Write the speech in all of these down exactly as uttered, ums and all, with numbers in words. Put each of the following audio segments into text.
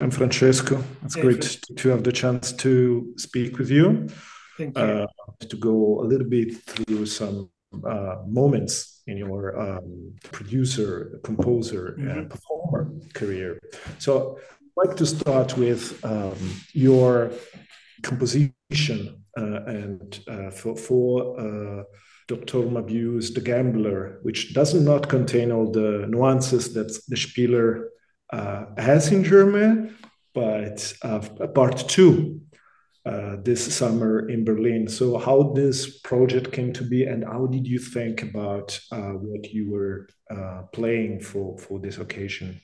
I'm Francesco. It's Hey, great Fred. to have the chance to speak with you, Thank you. uh, to go a little bit through some uh, moments in your um, producer, composer, and hmm performer career. So I'd like to start with um, your composition uh, and uh, for, for uh, Doctor Mabius, The Gambler, which does not contain all the nuances that the Spieler uh, has in German, but uh, part two uh, this summer in Berlin. So, how this project came to be, and how did you think about uh, what you were uh, playing for for this occasion?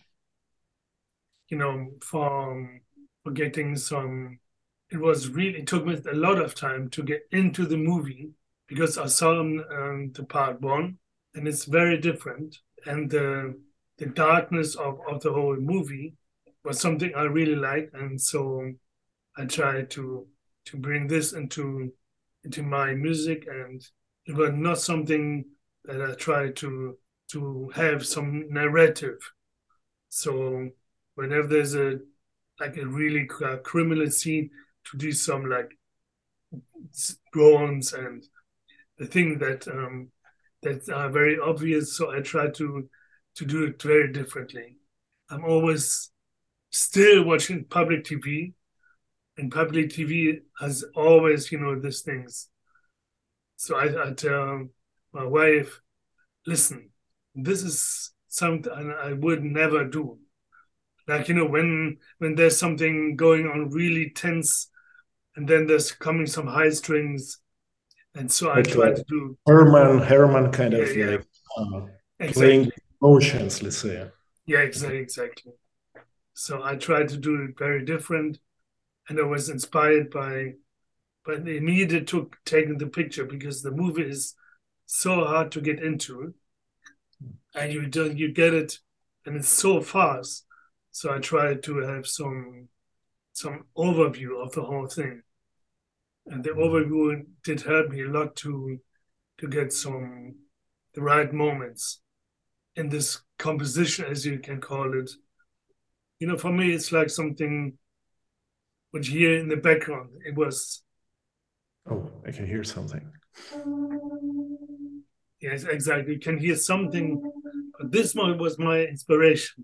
You know, for, for getting some, it was really, it took me a lot of time to get into the movie because I saw um, um, the part one and it's very different. And the, the darkness of, of the whole movie was something I really liked. And so I tried to to bring this into into my music, and it was not something that I tried to to have some narrative. So whenever there's a like a really uh, criminal scene, to do some like drones and the thing that um, that are very obvious. So I try to to do it very differently. I'm always still watching public T V, and public T V has always, you know, these things. So I, I tell my wife, listen, this is something I would never do. Like, you know, when when there's something going on really tense, and then there's coming some high strings, and so I Like try a to do, Herman, Herman kind yeah, of yeah, like uh, playing exactly, emotions, let's say. yeah, exactly, exactly. So I try to do it very different, and I was inspired by, but they needed to take the picture because the movie is so hard to get into, and you don't you get it, and it's so fast. So I tried to have some some overview of the whole thing, and the Mhm. overview did help me a lot to to get some the right moments in this composition, as you can call it. You know, for me, it's like something which here in the background it was. Oh, I can hear something. Yes, exactly. You can hear something, but this one was my inspiration.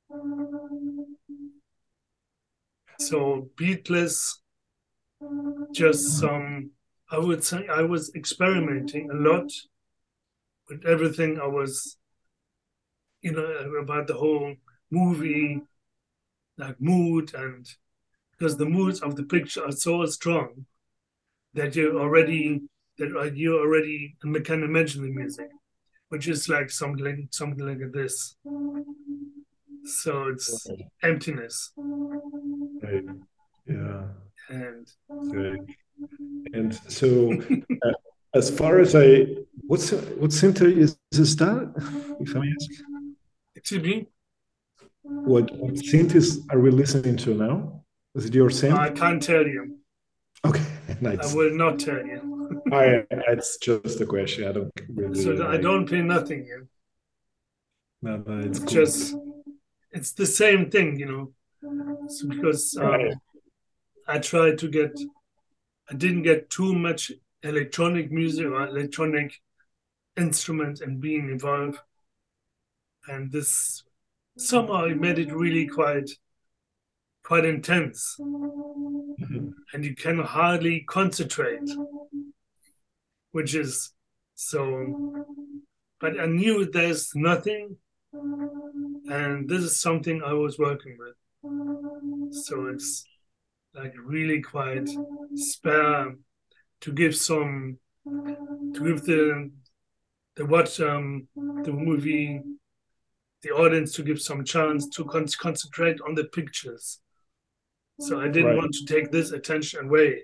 So beatless, just some. I would say I was experimenting a lot with everything. I was, you know, about the whole movie, like mood, and because the moods of the picture are so strong that you already that you already can imagine the music, which is like something like something like this. So it's Right. emptiness Right. Yeah. and Good. And so, uh, as far as I, what's what center is, is that? If I may ask, excuse me, what, what synth are we listening to now? Is it your I synth? can't tell you. Okay, I nice. will not tell you. I, it's just a question. I don't really So I like. don't pay nothing here. No, no, it's It's cool. just it's the same thing, you know. So because Right. um, I tried to get, I didn't get too much electronic music or electronic instruments and being involved, and this somehow it made it really quite quite intense, Mhm. and you can hardly concentrate, which is so. But I knew there's nothing, and this is something I was working with. So it's like really quite spare to give some to give the the watch um the movie the audience to give some chance to con- concentrate on the pictures. So I didn't Right. want to take this attention away,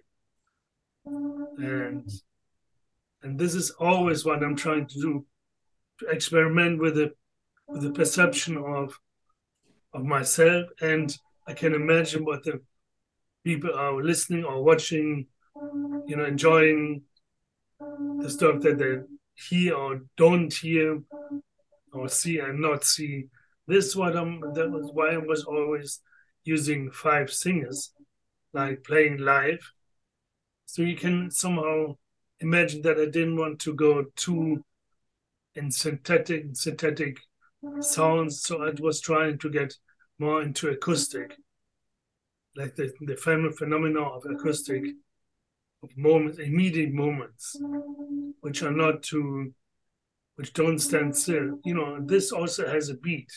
and and this is always what I'm trying to do, to experiment with the with the perception of of myself, and I can imagine what the people are listening or watching, you know, enjoying the stuff that they hear or don't hear or see and not see. This is what I'm. That was why I was always using five singers, like playing live. So you can somehow imagine that I didn't want to go too in synthetic synthetic sounds, so I was trying to get more into acoustic, like the the phenomena of acoustic, of moments, immediate moments, which are not too, which don't stand still. You know, this also has a beat.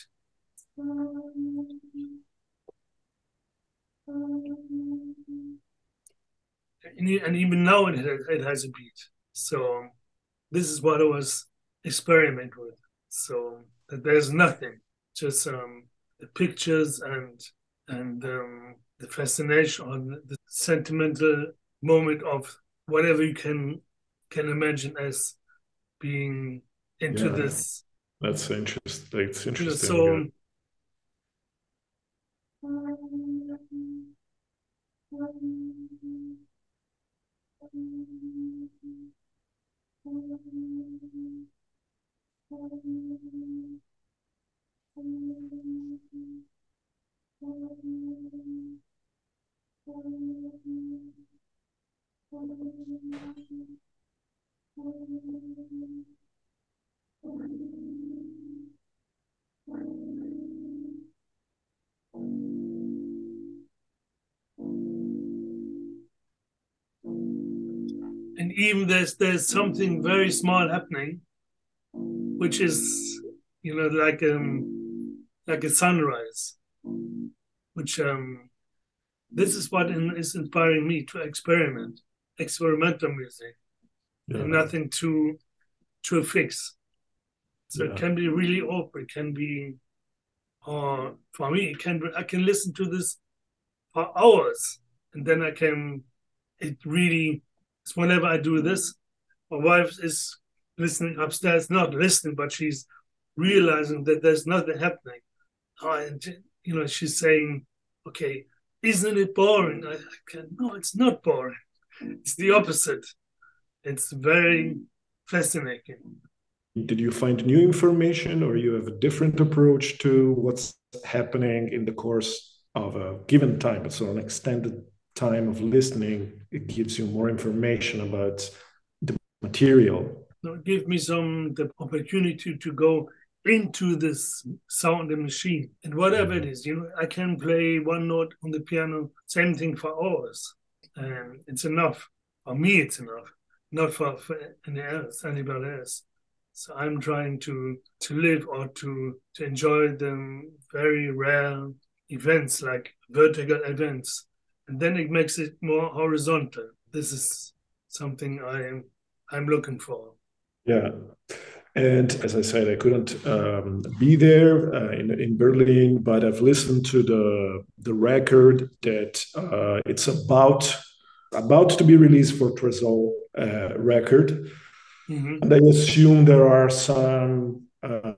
And even now it has, it has a beat. So this is what I was experimenting with. So that there's nothing, just um, the pictures and and um, the fascination or the sentimental moment of whatever you can can imagine as being into Yeah, this. that's interesting. It's You know, interesting. so and even there's there's something very small happening, which is, you know, like um like a sunrise, which um this is what in, is inspiring me to experiment, experimental music, Yeah, and nothing too too fixed. So yeah, it can be really open. It can be, or uh, for me, it can be, I can listen to this for hours, and then I can. It really, it's whenever I do this, my wife is listening upstairs, not listening, but she's realizing that there's nothing happening. Oh, and, you know, she's saying, "Okay, isn't it boring?" I, I can, no, it's not boring. It's the opposite. It's very fascinating. did you find new information, or you have a different approach to what's happening in the course of a given time? So an extended time of listening, it gives you more information about the material. So it gives me some the opportunity to go into this sound and machine, and whatever it is, you know, I can play one note on the piano, same thing for hours, and it's enough. For me, it's enough, not for, for any else, anybody else. So I'm trying to to live or to to enjoy the very rare events like vertical events, and then it makes it more horizontal. This is something I'm I'm looking for. Yeah. And as I said, I couldn't um, be there uh, in, in Berlin, but I've listened to the the record that uh, it's about about to be released for Trezor uh, record. Mm-hmm. And I assume there are some uh,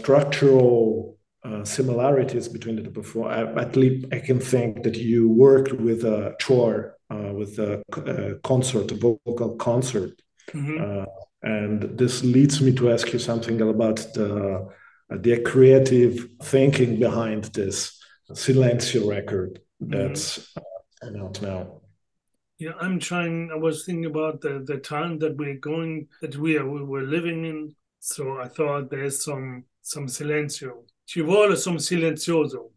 structural uh, similarities between the before. At least I can think that you worked with a chore, uh, with a, a concert, a vocal concert. Mm-hmm. Uh, and this leads me to ask you something about the, uh, the creative thinking behind this Silencio record that's mm-hmm. out now. Yeah, I'm trying. I was thinking about the, the time that we're going, that we are we were living in. So I thought there's some some silencio. Ci vuole some silenzioso.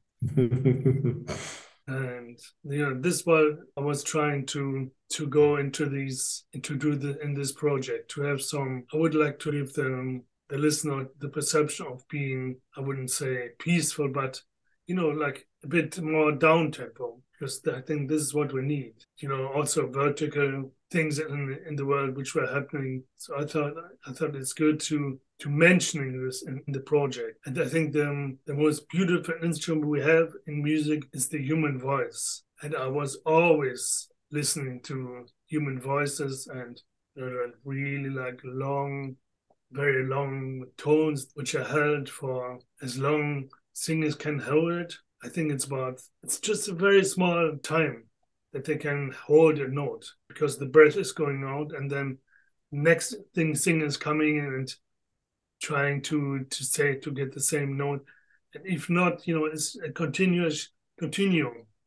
And you know, this was I was trying to to go into these to do the in this project to have some. I would like to give them the listener the perception of being, I wouldn't say peaceful, but you know, like a bit more down tempo, because I think this is what we need. You know, also vertical things in in the world which were happening. So I thought I thought it's good to to mentioning this in, in the project. And I think the the most beautiful instrument we have in music is the human voice. And I was always listening to human voices, and uh, really like long, very long tones which are held for as long singers can hold it. I think it's about, it's just a very small time that they can hold a note, because the breath is going out, and then next thing singers coming in and trying to to say to get the same note. And if not, you know, it's a continuous continuum.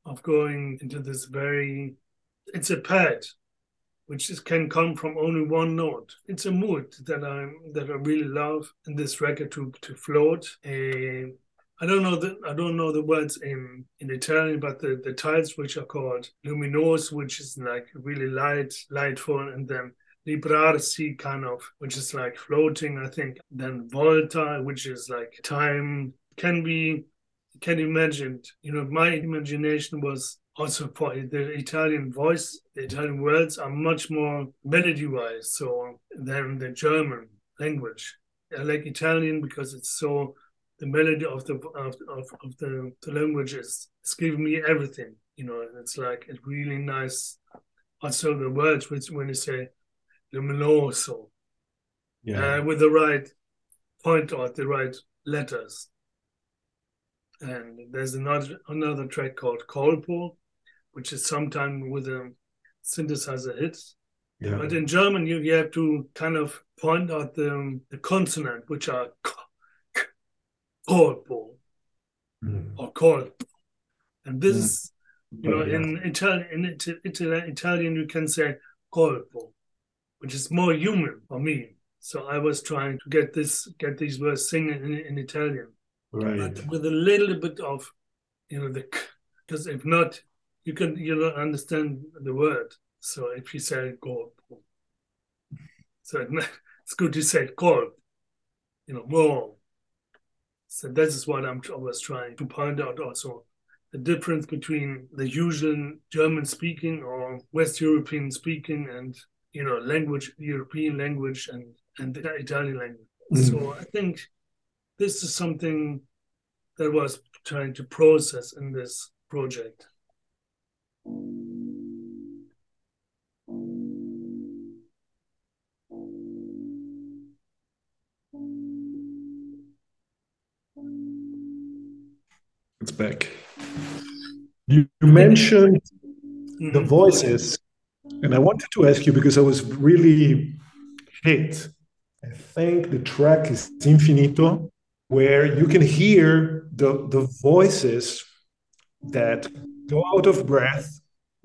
of going into this very, it's a pad, which is, can come from only one note. It's a mood that I that I really love in this record to to float. And I don't know the I don't know the words in in Italian, but the the tiles which are called luminos, which is like really light, lightful, and then librarsi kind of, which is like floating, I think. Then volta, which is like time, can be can imagine. You know, my imagination was also for the Italian voice, the Italian words are much more melody-wise so than the German language. I like Italian because it's so the melody of the of, of, of the, the language is it's giving me everything. You know, and it's like a really nice. Also, the words which when you say luminoso, Yeah. uh, with the right point or the right letters. And there's another another track called Colpo, which is sometimes with a synthesizer hit. Yeah. But in German, you, you have to kind of point out the, the consonant, which are Colpo Mm. or Colpo. And this Mm. is, you know, Yeah. in Italian, in Ita- Italian, you can say Colpo, which is more human for me. So I was trying to get this, get these words singing in, in Italian, Right. but with a little bit of, you know, the because if not, you can you don't understand the word. So if you say gold, so it's good to say gold, you know, more. So this is what I'm I was trying to point out also the difference between the usual German speaking or West European speaking and you know language European language and and the Italian language. Mm. So I think this is something that I was trying to process in this project. It's back. You, you mentioned mm-hmm. the voices, and I wanted to ask you because I was really hit. I think the track is Infinito, where you can hear the, the voices that go out of breath,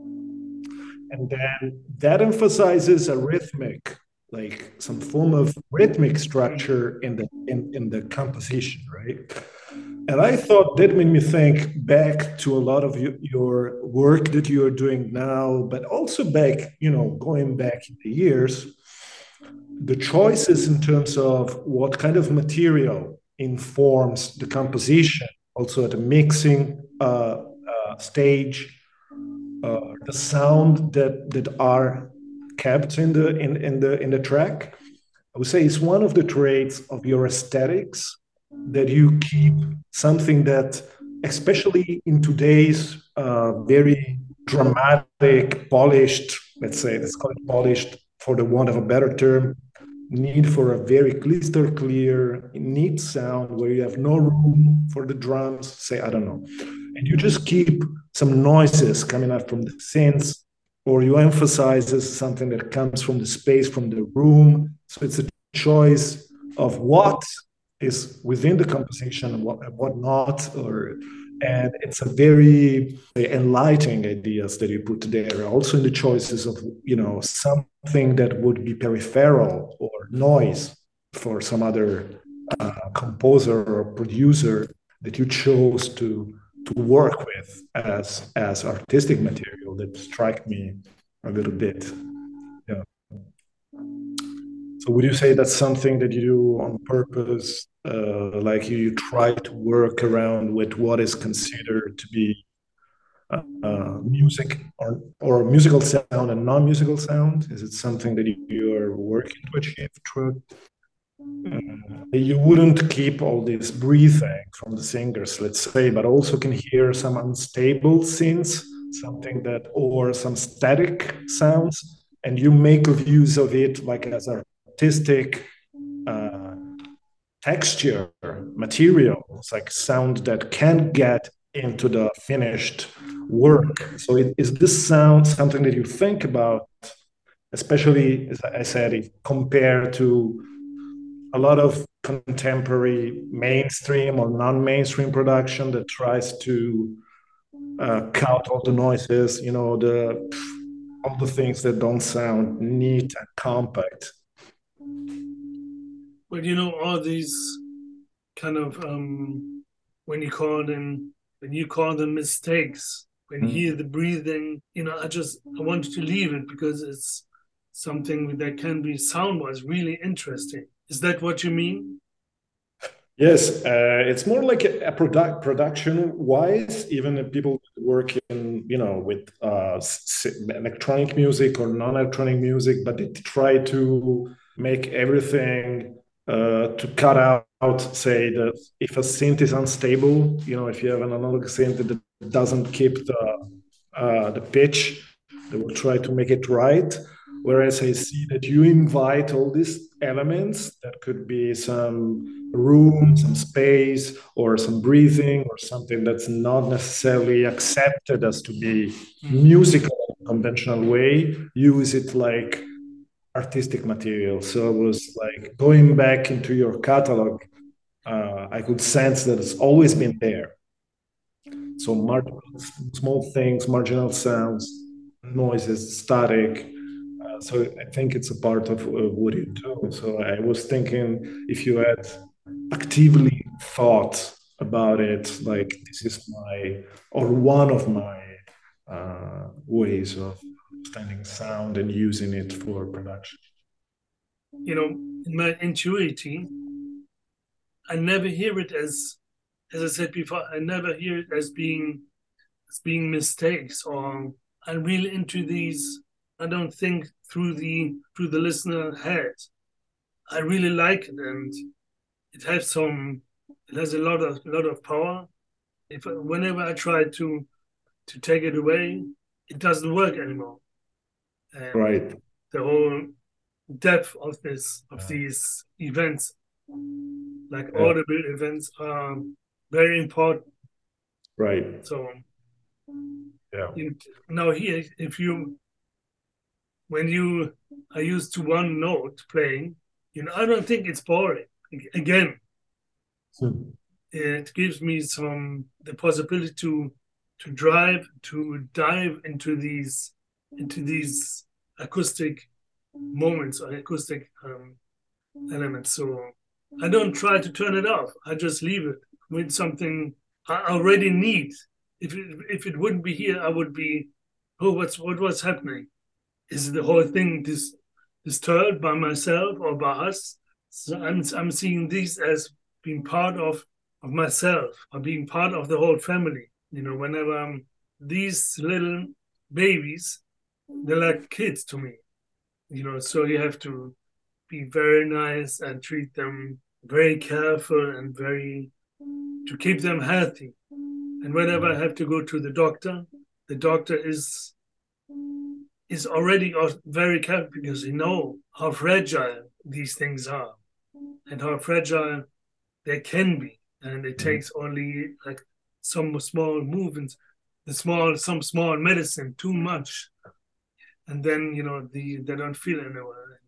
and then that emphasizes a rhythmic, like some form of rhythmic structure in the in, in the composition, right? And I thought that made me think back to a lot of you, your work that you are doing now, but also back, you know, going back in the years, the choices in terms of what kind of material informs the composition, also at a mixing uh, uh, stage, uh, the sound that that are kept in the in, in the in the track. I would say it's one of the traits of your aesthetics that you keep something that, especially in today's uh, very dramatic, polished, let's say, let's call it polished for the want of a better term, need for a very crystal clear, neat sound where you have no room for the drums, say, I don't know. And you just keep some noises coming out from the synths, or you emphasize something that comes from the space, from the room. So it's a choice of what is within the composition and what, what not, or and it's a very enlightening ideas that you put there. Also in the choices of you know something that would be peripheral or noise for some other uh, composer or producer that you chose to to work with as as artistic material that strike me a little bit. Yeah. So would you say that's something that you do on purpose? Uh, like you, you try to work around with what is considered to be uh, uh, music or or musical sound and non-musical sound? Is it something that you, you are working to achieve through? Uh, you wouldn't keep all this breathing from the singers, let's say, but also can hear some unstable synths, something that, or some static sounds, and you make use of it like as artistic uh, texture, material. It's like sound that can get into the finished work. So it, is this sound something that you think about, especially, as I said, compared to a lot of contemporary mainstream or non-mainstream production that tries to uh, cut all the noises, you know, the all the things that don't sound neat and compact. But you know, all these kind of um, when you call them when you call them mistakes, when you hear Mm. the breathing, you know, I just I wanted to leave it because it's something that can be sound wise really interesting. Is that what you mean? Yes, uh, it's more like a, a product production wise. Even if people work in, you know, with uh, s- electronic music or non-electronic music, but they try to make everything uh, to cut out, say, that if a synth is unstable, you know, if you have an analog synth that doesn't keep the uh, the pitch, they will try to make it right. Whereas I see that you invite all these elements that could be some room, some space, or some breathing, or something that's not necessarily accepted as to be Mm. musical in a conventional way, use it like artistic material. So I was like going back into your catalog, uh, I could sense that it's always been there. So marginal, small things, marginal sounds, noises, static. Uh, so I think it's a part of uh, what you do. So I was thinking if you had actively thought about it, like this is my or one of my uh, ways of understanding sound and using it for production. You know, in my intuity, I never hear it as as I said before, I never hear it as being as being mistakes or I'm really into these. I don't think through the through the listener head. I really like it and it has some it has a lot of lot of power. If whenever I try to to take it away, it doesn't work anymore. And Right. the whole depth of this of Yeah. these events, like Yeah. audible events, are very important. Right. So Yeah. you, now here, if you when you are used to one note playing, you know, I don't think it's boring. Again, Hmm. it gives me some the possibility to to drive to dive into these into these acoustic moments or acoustic um, elements. So I don't try to turn it off. I just leave it with something I already need. If it, if it wouldn't be here, I would be, oh, what's what was happening? Is the whole thing dis, disturbed by myself or by us? So I'm I'm seeing these as being part of of myself or being part of the whole family. You know, whenever I'm these little babies, they're like kids to me. You know, so you have to be very nice and treat them very careful and very to keep them healthy. And whenever I have to go to the doctor, the doctor is is already very careful because he know how fragile these things are and how fragile they can be. And it takes only like some small movements, the small some small medicine, too much, and then you know the they don't feel anywhere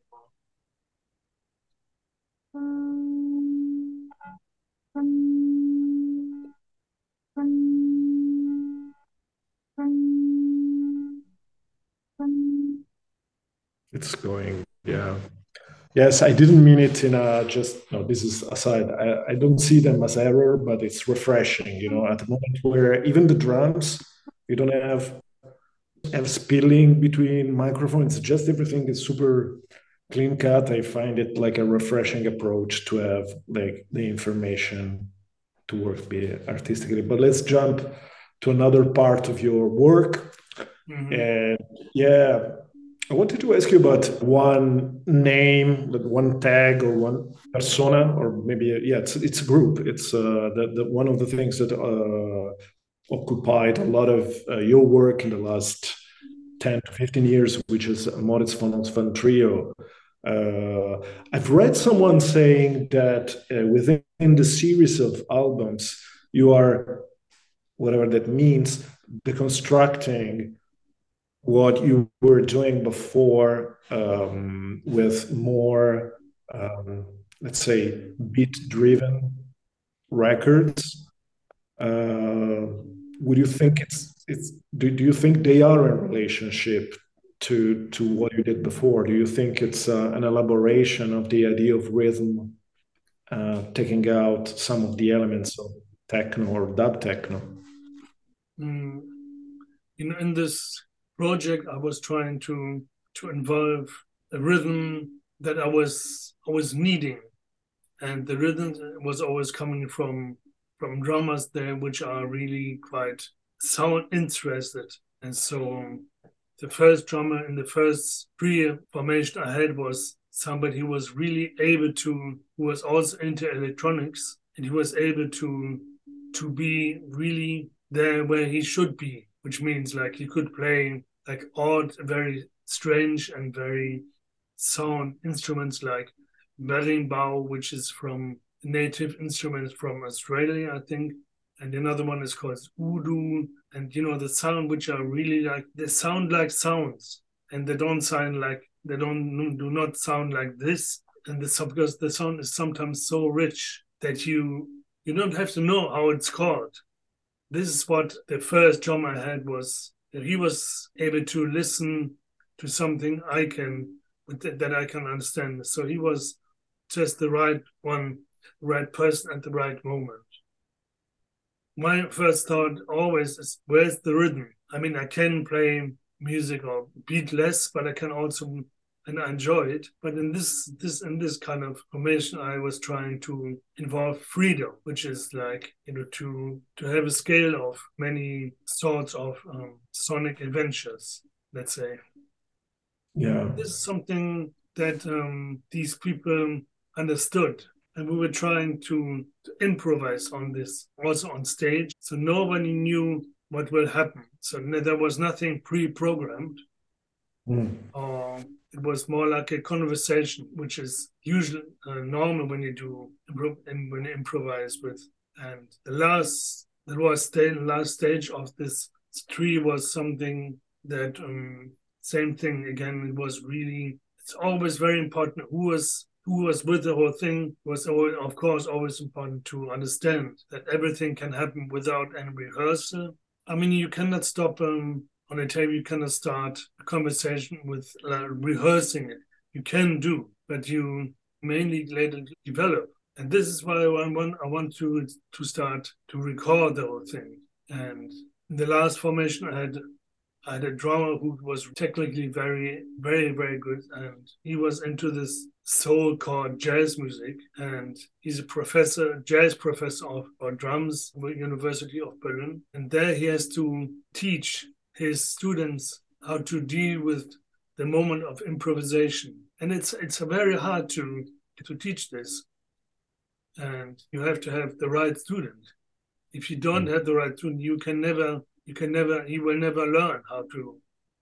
anymore. It's going. Yeah. Yes, I didn't mean it in a just, no, this is aside. I, I don't see them as error, but it's refreshing, you know, at the moment where even the drums, you don't have have spilling between microphones, just everything is super clean cut. I find it like a refreshing approach to have like the information to work be artistically. But let's jump to another part of your work. Mm-hmm. And yeah, I wanted to ask you about one name, like one tag or one persona, or maybe yeah, it's it's a group. It's uh, the, the one of the things that uh, occupied a lot of uh, your work in the last ten to fifteen years, which is Moritz von Oswald Trio. Uh, I've read someone saying that uh, within the series of albums, you are, whatever that means, deconstructing what you were doing before um, with more, um, let's say, beat driven records. Uh, would you think it's it's do, do you think they are in relationship to to what you did before? Do you think it's uh, an elaboration of the idea of rhythm, uh, taking out some of the elements of techno or dub techno? Mm, in in this project, I was trying to to involve a rhythm that I was I was needing, and the rhythm was always coming from from drummers there, which are really quite sound interested. And so the first drummer in the first pre formation I had was somebody who was really able to, who was also into electronics, and he was able to to be really there where he should be, which means like he could play like odd, very strange and very sound instruments like berimbau, which is from native instruments from Australia, I think. And another one is called Udu. And you know, the sound which are really like, they sound like sounds, and they don't sound like, they don't do not sound like this. And the because the sound is sometimes so rich that you you don't have to know how it's called. This is what the first drum I had was, that he was able to listen to something I can, that I can understand. So he was just the right one, the right person at the right moment. My first thought always is, where's the rhythm? I mean, I can play music or beat less, but I can also, and I enjoy it. But in this this in this kind of formation, I was trying to involve freedom, which is like, you know, to to have a scale of many sorts of um, sonic adventures, let's say. Yeah. This is something that um, these people understood. And we were trying to, to improvise on this also on stage. So nobody knew what will happen. So there was nothing pre-programmed. Mm. Or it was more like a conversation, which is usually uh, normal when you do and when you improvise with. And the last, that was the last stage of this tree was something that um, same thing again. It was really, it's always very important who was who was with the whole thing. Was always, of course, always important to understand that everything can happen without any rehearsal. I mean, you cannot stop um, on a table. You cannot start a conversation with uh, rehearsing it. You can do, but you mainly later develop. And this is why I want I want to to start to record the whole thing. And in the last formation, I had I had a drummer who was technically very, very, very good, and he was into this soul called jazz music, and he's a professor, jazz professor of or drums at the University of Berlin, and there he has to teach his students how to deal with the moment of improvisation, and it's it's very hard to to teach this, and you have to have the right student. If you don't have the right student, you can never you can never, he will never learn how to.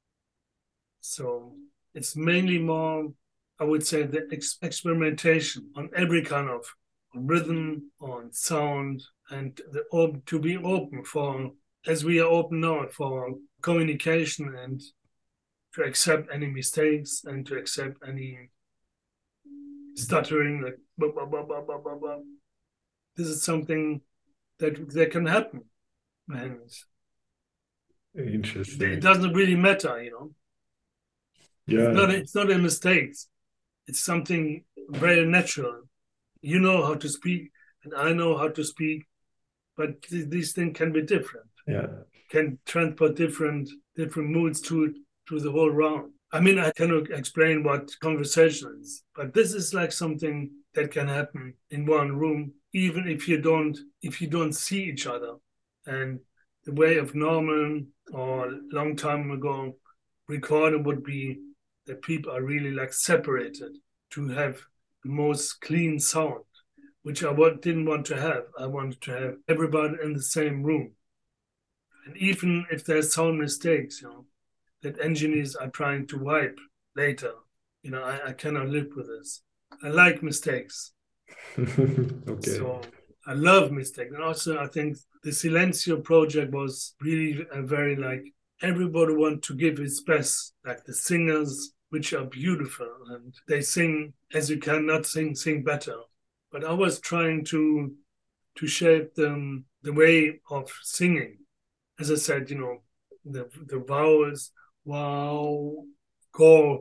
So it's mainly more, I would say, the ex- experimentation on every kind of rhythm, on sound, and the op- to be open for, as we are open now, for communication and to accept any mistakes and to accept any stuttering, like, blah, blah, blah, blah, blah, blah, blah. This is something that, that can happen. And Interesting. it doesn't really matter, you know. Yeah. It's not, it's not a mistake. It's something very natural. You know how to speak, and I know how to speak, but th- these things can be different. Yeah. Can transport different different moods to to the whole round. I mean, I cannot explain what conversation is, but this is like something that can happen in one room, even if you don't if you don't see each other. And the way of normal or long time ago recording would be that people are really like separated to have the most clean sound, which I didn't want to have. I wanted to have everybody in the same room. And even if there's sound mistakes, you know, that engineers are trying to wipe later, you know, I, I cannot live with this. I like mistakes. Okay. So I love mistakes. And also I think the Silencio project was really a very like, everybody want to give his best, like the singers, which are beautiful, and they sing as you cannot sing, sing better. But I was trying to to shape them the way of singing. As I said, you know, the the vowels, wow, go,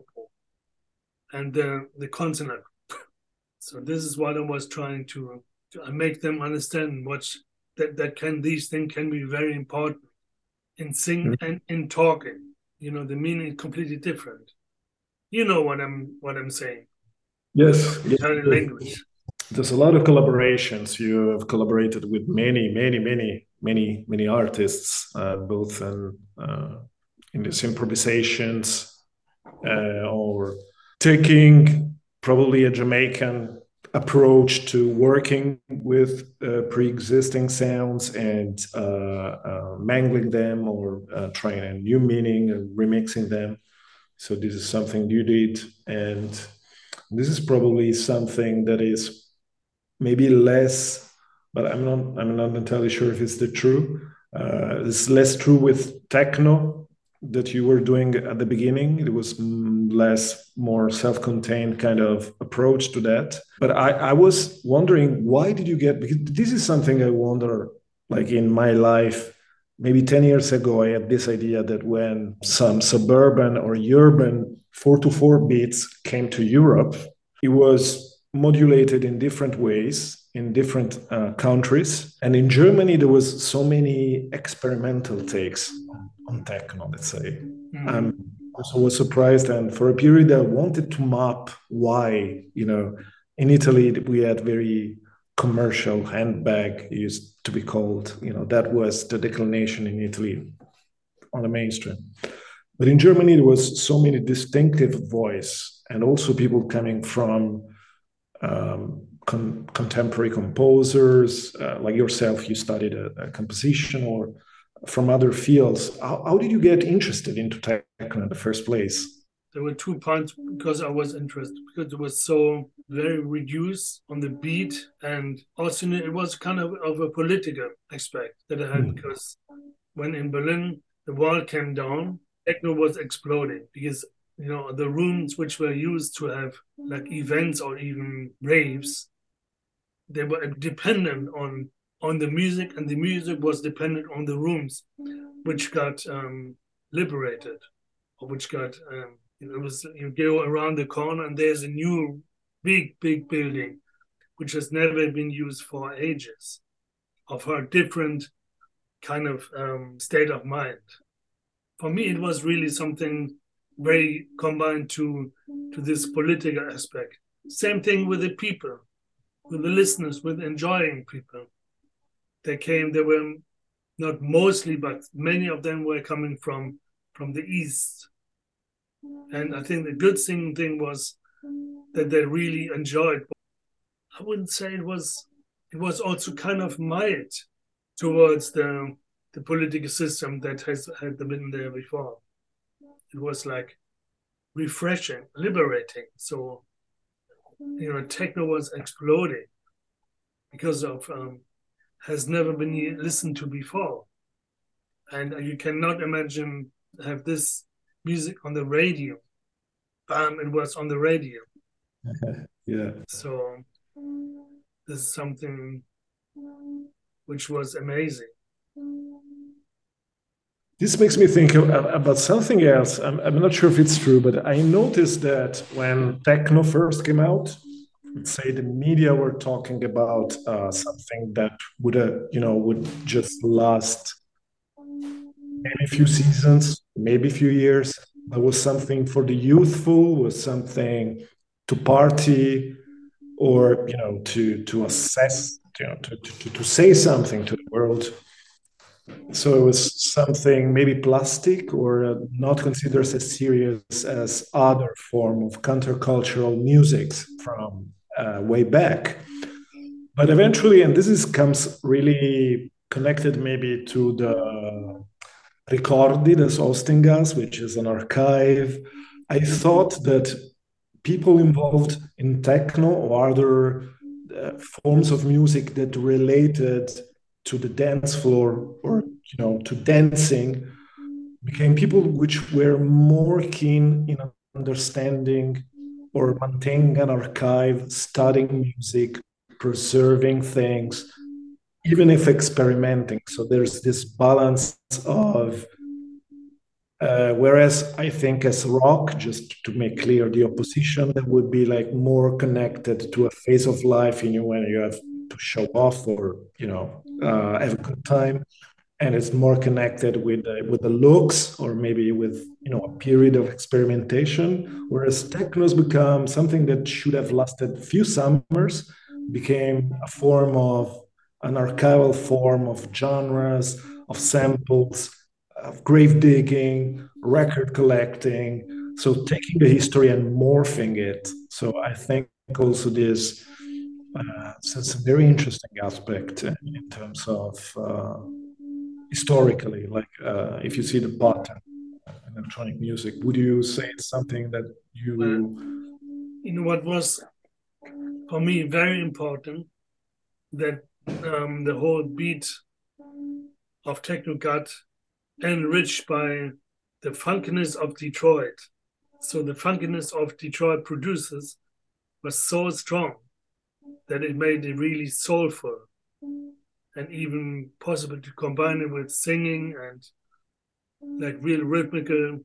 and the the consonant. So this is what I was trying to, to make them understand what that that can these things can be very important in sing and in talking. You know, the meaning is completely different. You know what I'm what I'm saying. Yes, yes. Italian language. There's a lot of collaborations. You have collaborated with many, many, many, many, many artists, uh, both in uh, in these improvisations uh, or taking probably a Jamaican approach to working with uh, pre-existing sounds and uh, uh, mangling them or uh, trying a new meaning and remixing them. So this is something you did, and this is probably something that is maybe less, but I'm not I'm not entirely sure if it's the true. Uh, it's less true with techno that you were doing at the beginning. It was mm, less, more self-contained kind of approach to that. But I, I was wondering, why did you get, because this is something I wonder, like in my life, maybe ten years ago, I had this idea that when some suburban or urban four to four beats came to Europe, it was modulated in different ways in different uh, countries. And in Germany, there was so many experimental takes on techno, let's say. Mm-hmm. Um, so I was surprised, and for a period I wanted to map why, you know, in Italy we had very commercial handbag used to be called, you know, that was the declination in Italy on the mainstream. But in Germany there was so many distinctive voice, and also people coming from um, con- contemporary composers uh, like yourself. You studied a, a composition, or from other fields. How, how did you get interested into techno in the first place? There were two points because I was interested, because it was so very reduced on the beat, and also it was kind of, of a political aspect that I had, mm. because when in Berlin the wall came down, techno was exploding, because you know the rooms which were used to have like events or even raves, they were dependent on on the music, and the music was dependent on the rooms which got um, liberated, or which got um, you know, it was, you go around the corner and there's a new big big building which has never been used for ages, of a different kind of um, state of mind. For me it was really something very combined to to this political aspect. Same thing with the people, with the listeners, with enjoying people. They came, they were not mostly, but many of them were coming from from the East. And I think the good thing, thing was that they really enjoyed. I wouldn't say it was, it was also kind of mild towards the, the political system that has had been there before. It was like refreshing, liberating. So, you know, techno was exploding because of um, has never been listened to before. And you cannot imagine have this music on the radio. Bam, it was on the radio. Yeah. So this is something which was amazing. This makes me think about something else. I'm, I'm not sure if it's true, but I noticed that when techno first came out, let's say the media were talking about uh, something that would, uh, you know, would just last maybe a few seasons, maybe a few years. There was something for the youthful, was something to party, or you know, to to assess, you know, to to, to say something to the world. So it was something maybe plastic, or uh, not considered as serious as other form of countercultural music from uh, way back. But eventually, and this is comes really connected maybe to the Ricordi des Ostingas, which is an archive. I thought that people involved in techno or other uh, forms of music that related to the dance floor, or you know, to dancing, became people which were more keen in understanding or maintaining an archive, studying music, preserving things, even if experimenting. So there's this balance of Uh, whereas I think as rock, just to make clear the opposition, that would be like more connected to a phase of life in you when you have to show off or you know uh, have a good time, and it's more connected with uh, with the looks or maybe with you know a period of experimentation. Whereas techno's become something that should have lasted a few summers, became a form of an archival form of genres, of samples, of grave digging, record collecting. So taking the history and morphing it. So I think also this uh, so it's a very interesting aspect uh, in terms of uh, historically, like uh, if you see the pattern in electronic music, would you say it's something that Well, you? you know what was for me very important, that um, the whole beat of techno got enriched by the funkiness of Detroit. So the funkiness of Detroit producers was so strong that it made it really soulful and even possible to combine it with singing and like real rhythmical,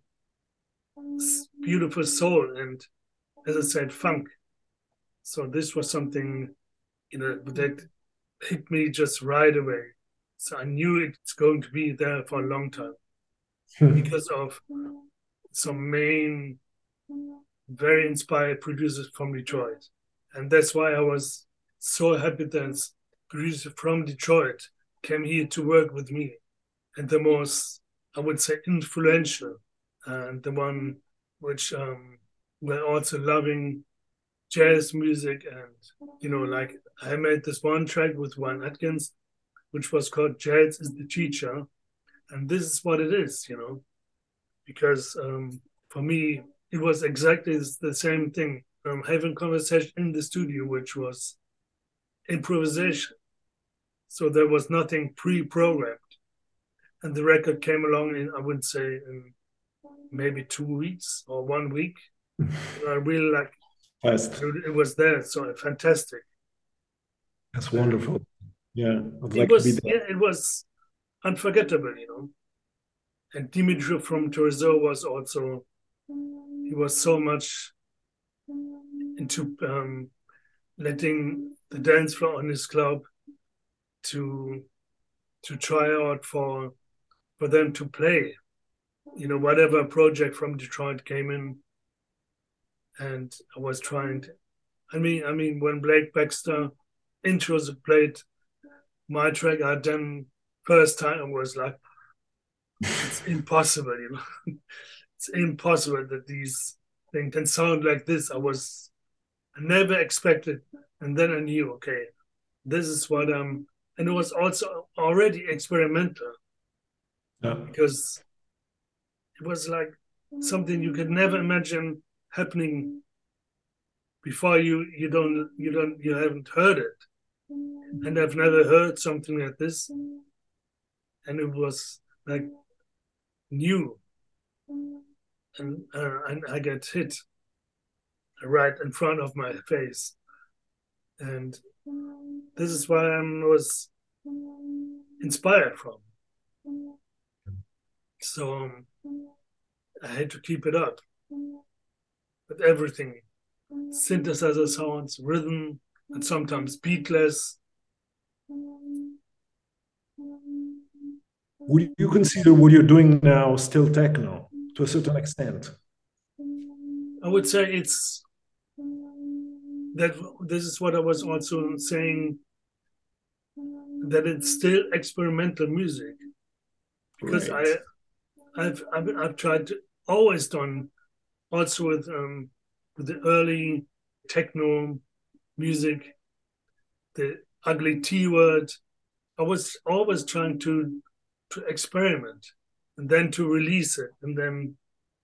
beautiful soul and, as I said, funk. So this was something, you know, that hit me just right away. So I knew it's going to be there for a long time because of some main, very inspired producers from Detroit. And that's why I was so happy that producers from Detroit came here to work with me. And the most, I would say, influential, and the one which um, were also loving jazz music. And, you know, like I made this one track with Juan Atkins, which was called Jazz is the Teacher. And this is what it is, you know, because um, for me, it was exactly the same thing. Um, having conversation in the studio, which was improvisation. So there was nothing pre-programmed. And the record came along in, I would say, in maybe two weeks or one week. And I really like Fast. it was there. So fantastic. That's wonderful. Yeah, I'd It like to be was, there. yeah, it was unforgettable, you know. And Dimitri from Torzo was also, he was so much into um, letting the dance floor on his club to to try out for for them to play, you know, whatever project from Detroit came in. And I was trying to, I mean, I mean, when Blake Baxter intros played my track, I then first time I was like, it's impossible, you know, it's impossible that these things can sound like this. I was, I never expected, and then I knew, okay, this is what I'm, and it was also already experimental Yeah. because it was like something you could never imagine happening before you you don't you don't you haven't heard it, and I've never heard something like this, and it was like new, and uh, and I get hit right in front of my face, and this is why I was inspired from. So um, I had to keep it up with everything, synthesizer sounds, rhythm, and sometimes beatless. Would you consider what you're doing now still techno to a certain extent? I would say it's that this is what I was also saying, that it's still experimental music because Right. I I've I've, I've tried to, always done also with um with the early techno music, the ugly T word. I was always trying to to experiment and then to release it, and then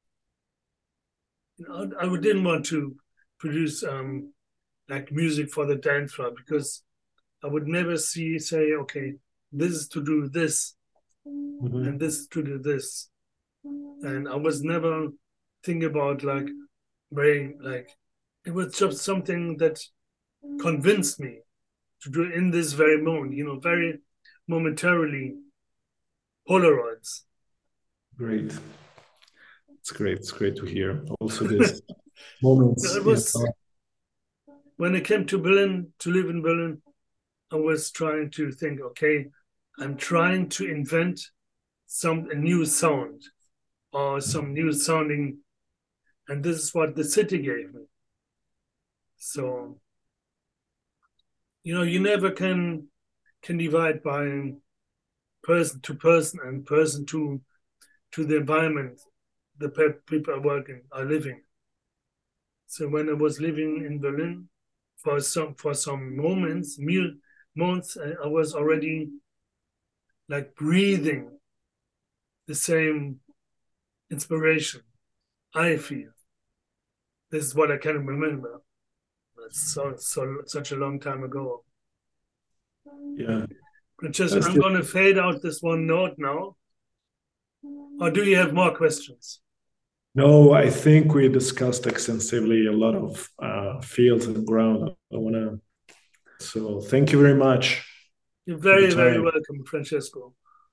you know, I, I didn't want to produce um like music for the dance floor because I would never see say, okay, this is to do this and Mhm. this is to do this. And I was never thinking about like very like it was just something that convinced me to do in this very moment, you know, very momentarily Polaroids. Great. It's great. It's great to hear. Also, this moments. It Yeah. was when I came to Berlin, to live in Berlin, I was trying to think, okay, I'm trying to invent some a new sound or some new sounding, and this is what the city gave me. So, you know, you never can can divide by person to person and person to to the environment the people are working are living. So when I was living in Berlin for some for some moments, months, I was already like breathing the same inspiration I feel. This is what I can remember. That's so so such a long time ago. Yeah. Francesco, I'm going to fade out this one note now. Or do you have more questions? No, I think we discussed extensively a lot of uh, fields and ground. I want to. So thank you very much. You're very, very welcome, Francesco.